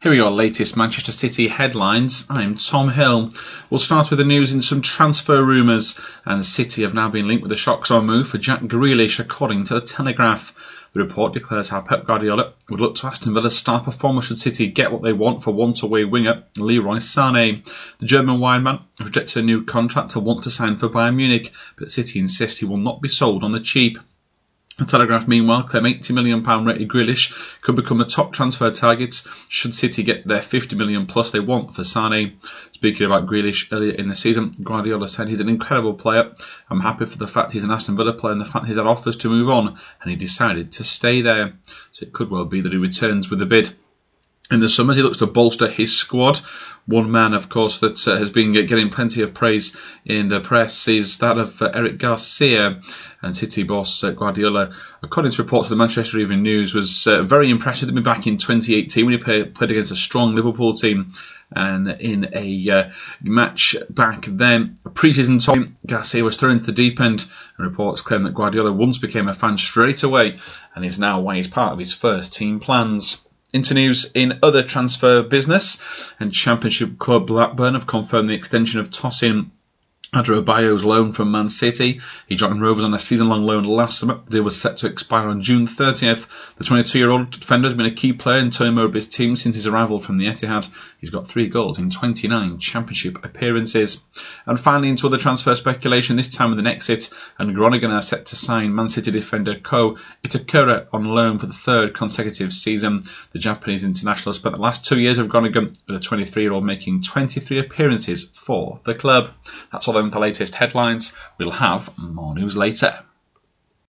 Here are your latest Manchester City headlines. I'm Tom Hill. We'll start with the news in some transfer rumours, and City have now been linked with a shock-star move for Jack Grealish, according to the Telegraph. The report declares how Pep Guardiola would look to Aston Villa's star performer should City get what they want for once-away winger Leroy Sané. The German wideman rejected a new contract and wants to sign for Bayern Munich, but City insist he will not be sold on the cheap. The Telegraph, meanwhile, claim £80 million rated Grealish could become a top transfer target should City get their £50 million plus they want for Sané. Speaking about Grealish earlier in the season, Guardiola said he's an incredible player. I'm happy for the fact he's an Aston Villa player and the fact he's had offers to move on, and he decided to stay there. So it could well be that he returns with a bid. In the summer, he looks to bolster his squad. One man, of course, that has been getting plenty of praise in the press is that of Eric Garcia. And City boss Guardiola, according to reports of the Manchester Evening News, was very impressed with him back in 2018 when he played against a strong Liverpool team. And in a match back then, a pre-season time, Garcia was thrown into the deep end. And reports claim that Guardiola once became a fan straight away and is now one part of his first team plans. Into news in other transfer business, and Championship club Blackburn have confirmed the extension of Tosin Adarabioyo's loan from Man City. He joined Rovers on a season-long loan last summer. The deal was set to expire on June 30th. The 22-year-old defender has been a key player in Tony Mowbray's team since his arrival from the Etihad. He's got 3 goals in 29 Championship appearances. And finally, into other transfer speculation, this time with an exit, and Groningen are set to sign Man City defender Ko Itakura on loan for the 3rd consecutive season. The Japanese international spent the last 2 years of Groningen, with a 23-year-old making 23 appearances for the club. That's all with the latest headlines. We'll have more news later.